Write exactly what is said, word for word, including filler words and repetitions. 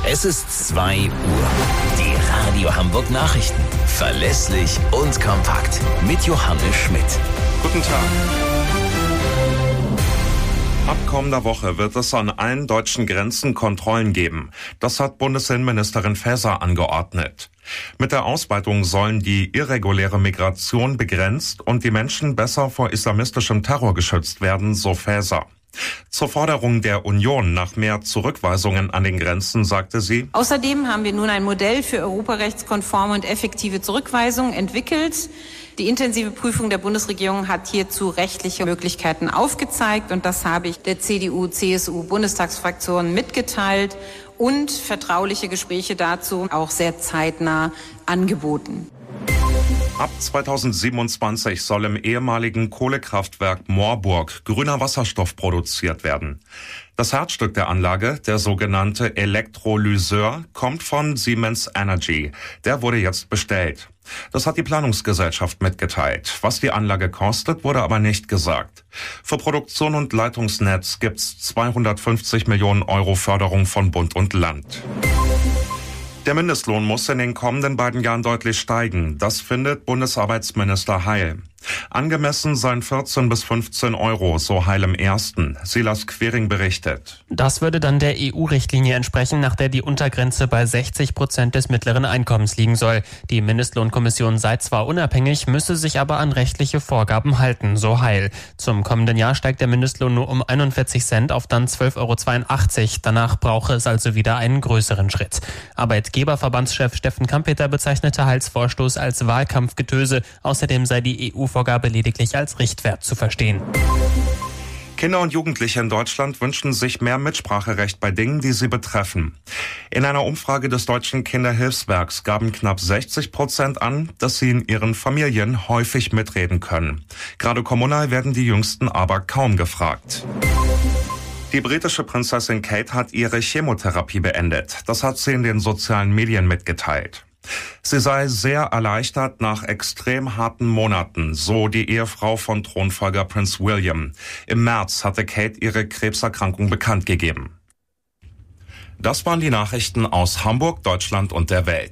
Es ist zwei Uhr. Die Radio Hamburg Nachrichten. Verlässlich und kompakt. Mit Johannes Schmidt. Guten Tag. Ab kommender Woche wird es an allen deutschen Grenzen Kontrollen geben. Das hat Bundesinnenministerin Faeser angeordnet. Mit der Ausweitung sollen die irreguläre Migration begrenzt und die Menschen besser vor islamistischem Terror geschützt werden, so Faeser. Zur Forderung der Union nach mehr Zurückweisungen an den Grenzen sagte sie: Außerdem haben wir nun ein Modell für europarechtskonforme und effektive Zurückweisung entwickelt. Die intensive Prüfung der Bundesregierung hat hierzu rechtliche Möglichkeiten aufgezeigt und das habe ich der C D U C S U Bundestagsfraktion mitgeteilt und vertrauliche Gespräche dazu auch sehr zeitnah angeboten. Ab zweitausendsiebenundzwanzig soll im ehemaligen Kohlekraftwerk Moorburg grüner Wasserstoff produziert werden. Das Herzstück der Anlage, der sogenannte Elektrolyseur, kommt von Siemens Energy. Der wurde jetzt bestellt. Das hat die Planungsgesellschaft mitgeteilt. Was die Anlage kostet, wurde aber nicht gesagt. Für Produktion und Leitungsnetz gibt's zweihundertfünfzig Millionen Euro Förderung von Bund und Land. Der Mindestlohn muss in den kommenden beiden Jahren deutlich steigen. Das findet Bundesarbeitsminister Heil. Angemessen seien vierzehn bis fünfzehn Euro, so Heil im Ersten. Silas Quering berichtet. Das würde dann der E U-Richtlinie entsprechen, nach der die Untergrenze bei sechzig Prozent des mittleren Einkommens liegen soll. Die Mindestlohnkommission sei zwar unabhängig, müsse sich aber an rechtliche Vorgaben halten, so Heil. Zum kommenden Jahr steigt der Mindestlohn nur um einundvierzig Cent auf dann zwölf Euro zweiundachtzig. Danach brauche es also wieder einen größeren Schritt. Arbeitgeberverbandschef Steffen Kampeter bezeichnete Heils Vorstoß als Wahlkampfgetöse. Außerdem sei die E U Vorgabe lediglich als Richtwert zu verstehen. Kinder und Jugendliche in Deutschland wünschen sich mehr Mitspracherecht bei Dingen, die sie betreffen. In einer Umfrage des Deutschen Kinderhilfswerks gaben knapp sechzig Prozent an, dass sie in ihren Familien häufig mitreden können. Gerade kommunal werden die Jüngsten aber kaum gefragt. Die britische Prinzessin Kate hat ihre Chemotherapie beendet. Das hat sie in den sozialen Medien mitgeteilt. Sie sei sehr erleichtert nach extrem harten Monaten, so die Ehefrau von Thronfolger Prinz William. Im März hatte Kate ihre Krebserkrankung bekannt gegeben. Das waren die Nachrichten aus Hamburg, Deutschland und der Welt.